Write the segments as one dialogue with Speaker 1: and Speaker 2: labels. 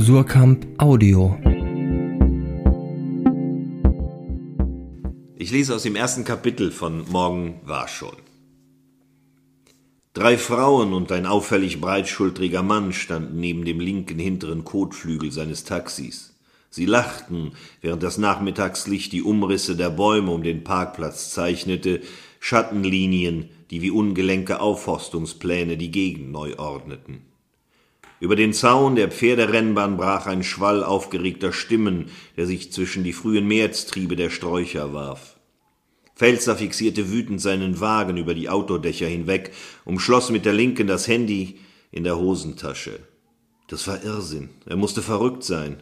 Speaker 1: Surkamp Audio.
Speaker 2: Ich lese aus dem ersten Kapitel von Morgen war schon. 3 Frauen und ein auffällig breitschultriger Mann standen neben dem linken hinteren Kotflügel seines Taxis. Sie lachten, während das Nachmittagslicht die Umrisse der Bäume um den Parkplatz zeichnete, Schattenlinien, die wie ungelenke Aufforstungspläne die Gegend neu ordneten. Über den Zaun der Pferderennbahn brach ein Schwall aufgeregter Stimmen, der sich zwischen die frühen Märztriebe der Sträucher warf. Pfälzer fixierte wütend seinen Wagen über die Autodächer hinweg, umschloss mit der Linken das Handy in der Hosentasche. Das war Irrsinn, er musste verrückt sein.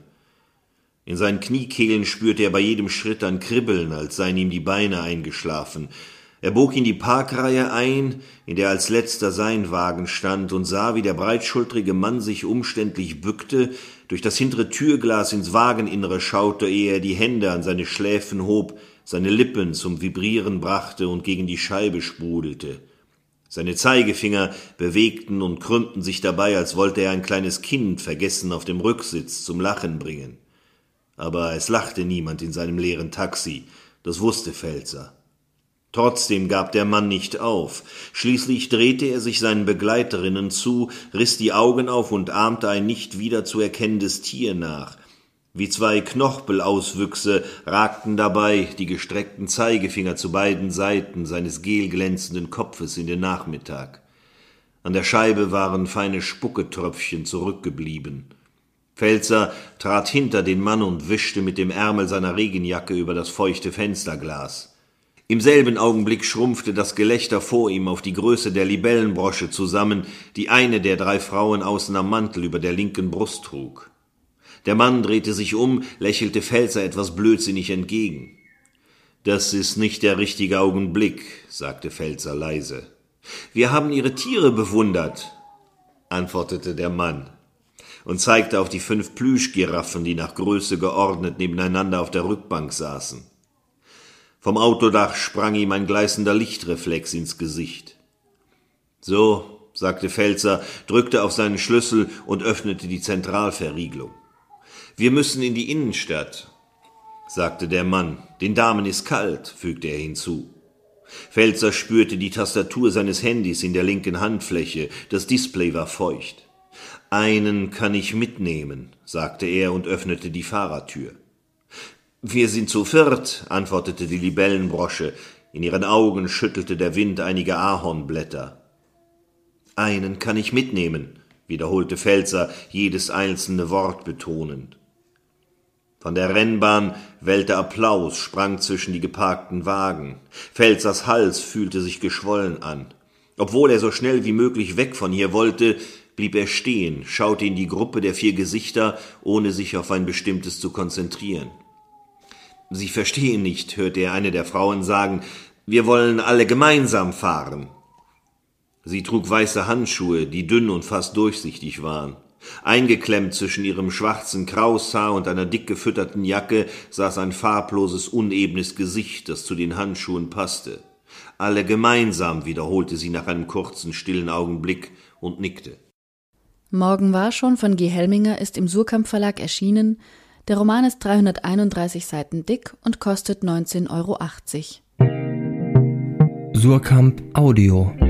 Speaker 2: In seinen Kniekehlen spürte er bei jedem Schritt ein Kribbeln, als seien ihm die Beine eingeschlafen. Er bog in die Parkreihe ein, in der als letzter sein Wagen stand, und sah, wie der breitschultrige Mann sich umständlich bückte, durch das hintere Türglas ins Wageninnere schaute, ehe er die Hände an seine Schläfen hob, seine Lippen zum Vibrieren brachte und gegen die Scheibe sprudelte. Seine Zeigefinger bewegten und krümmten sich dabei, als wollte er ein kleines Kind vergessen auf dem Rücksitz zum Lachen bringen. Aber es lachte niemand in seinem leeren Taxi, das wusste Pfälzer. Trotzdem gab der Mann nicht auf. Schließlich drehte er sich seinen Begleiterinnen zu, riss die Augen auf und ahmte ein nicht wieder zu erkennendes Tier nach. Wie 2 Knochpelauswüchse ragten dabei die gestreckten Zeigefinger zu beiden Seiten seines gelglänzenden Kopfes in den Nachmittag. An der Scheibe waren feine Spucketröpfchen zurückgeblieben. Pfälzer trat hinter den Mann und wischte mit dem Ärmel seiner Regenjacke über das feuchte Fensterglas. Im selben Augenblick schrumpfte das Gelächter vor ihm auf die Größe der Libellenbrosche zusammen, die eine der 3 Frauen außen am Mantel über der linken Brust trug. Der Mann drehte sich um, lächelte Pfälzer etwas blödsinnig entgegen. »Das ist nicht der richtige Augenblick«, sagte Pfälzer leise. »Wir haben Ihre Tiere bewundert«, antwortete der Mann und zeigte auf die 5 Plüschgiraffen, die nach Größe geordnet nebeneinander auf der Rückbank saßen. Vom Autodach sprang ihm ein gleißender Lichtreflex ins Gesicht. »So«, sagte Pfälzer, drückte auf seinen Schlüssel und öffnete die Zentralverriegelung. »Wir müssen in die Innenstadt«, sagte der Mann. »Den Damen ist kalt«, fügte er hinzu. Pfälzer spürte die Tastatur seines Handys in der linken Handfläche, das Display war feucht. »Einen kann ich mitnehmen«, sagte er und öffnete die Fahrertür. »Wir sind zu 4«, antwortete die Libellenbrosche. In ihren Augen schüttelte der Wind einige Ahornblätter. »Einen kann ich mitnehmen«, wiederholte Pfälzer, jedes einzelne Wort betonend. Von der Rennbahn wellte Applaus, sprang zwischen die geparkten Wagen. Pfälzers Hals fühlte sich geschwollen an. Obwohl er so schnell wie möglich weg von hier wollte, blieb er stehen, schaute in die Gruppe der 4 Gesichter, ohne sich auf ein bestimmtes zu konzentrieren. »Sie verstehen nicht«, hörte er eine der Frauen sagen, »wir wollen alle gemeinsam fahren.« Sie trug weiße Handschuhe, die dünn und fast durchsichtig waren. Eingeklemmt zwischen ihrem schwarzen Kraushaar und einer dick gefütterten Jacke saß ein farbloses, unebenes Gesicht, das zu den Handschuhen passte. »Alle gemeinsam«, wiederholte sie nach einem kurzen, stillen Augenblick und nickte.
Speaker 3: Morgen war schon von G. Helminger ist im Surkamp Verlag erschienen. Der Roman ist 331 Seiten dick und kostet 19,80 €.
Speaker 1: Surkamp Audio.